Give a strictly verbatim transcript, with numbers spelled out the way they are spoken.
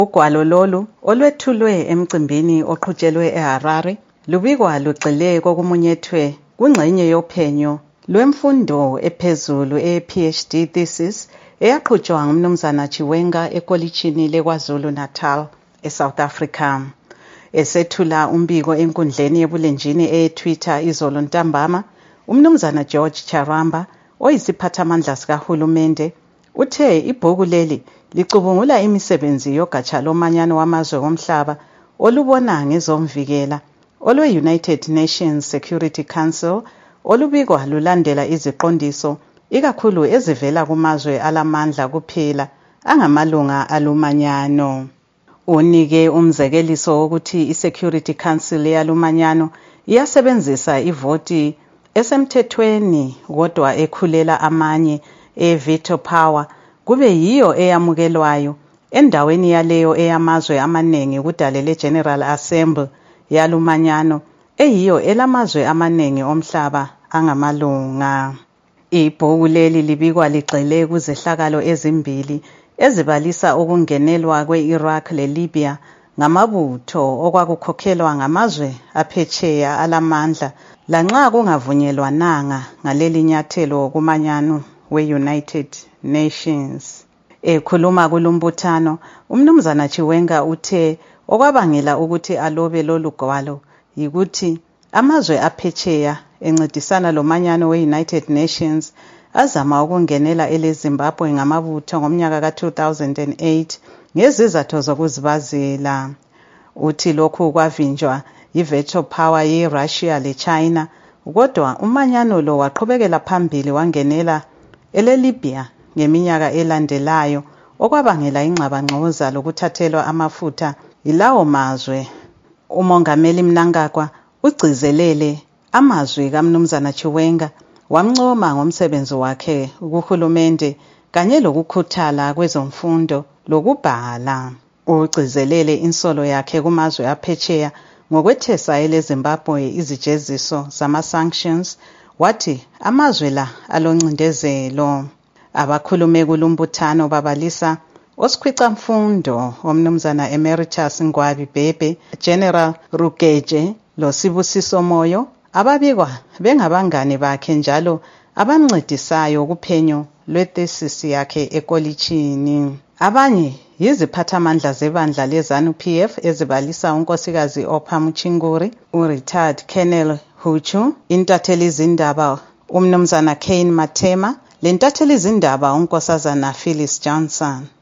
Ugwalo lolu olwethulwe emcimbini oqhutshelwe eHarare lubikwa lugxile kokumunyethwe kungxenye yophenyo lwemfundo ephezulu e-PhD thesis eyaqhutshwa ngumnumzana Chiwenga ekolitshini leKwaZulu Natal eSouth Africa. Esethula umbiko enkundleni yebulenjini e-Twitter izolo ntambama, umnumzana George Charamba oyisiphathamandla sikahulumende uthe ibhuku leli licubungula imisebenzi yogatsha lomanyano wamazwe omhlaba olubona ngezomvikela olwe-United Nations Security Council olubikwa lulandela iziqondiso ikakhulu ezivela kumazwe alamandla kuphela angamalunga alumanyano. Unike umzekeliso wokuthi i-Security Council yalumanyano iyasebenzisa ivoti esemthethweni kodwa ekhulela amanye e-veto power kube yiyo eyamukelwayo endaweni yaleyo eyamazwe amaningi kudale le-General Assembly yalumanyano eyiyo elamazwe amaningi omhlaba angamalunga. Ibhuku leli libikwa ligxile kuzehlakalo ezimbili ezibalisa ukungenelwa kwe-Iraq le-Libya ngamabutho okwakukhokhelwa ngamazwe aphetsheya alamandla lanxa kungavunyelwananga ngaleli nyathelo kumanyano we-United Nations. Ekhuluma kulumbuthano, umnumzana Chiwenga uthe okwabangela ukuthi alobe lolu gwalo yikuthi amazwe aphetsheya encedisana lomanyano we-United Nations azama ukungenela ele-Zimbabwe ngamabutho ngomnyaka ka two thousand eight ngezizathu zokuzibazela. Uthi lokhu kwavinjwa yi-veto power ye-Russia le-China, kodwa umanyano lo waqhubekela phambili wangenela ele-Libya ngeminyaka elandelayo okwabangela ingxabangxoza lokuthathelwa amafutha yilawo mazwe. Umongameli Mnangagwa ugcizelele amazwi kaMnumzana Chiwenga wamncoma ngomsebenzi wakhe kuhulumende kanye lokukhuthala kwezomfundo lokubhala. Ugcizelele insolo yakhe kumazwe aphetsheya ngokwethesa ele-Zimbabwe izijeziso zama-sanctions wathi amazwe la aloncindezelo. Abakhulume kulumbuthano babalisa osikhwicamfundo omnumzana Emeritus Ngwabi Bhebhe, General Rugeje loSibusiso Moyo ababikwa bengabangane bakhe njalo abamncedisayo kuphenyo lwe-thesis yakhe ekolitshini. Abanye yiziphathamandla zebandla le-ZANU P F ezibalisa unkosikazi Opha Mchinguri, u-retired Colonel Huchu, intatheli zindaba umnumzana Kane Matema, lentatheli zindaba unkosazana Phyllis Johnson.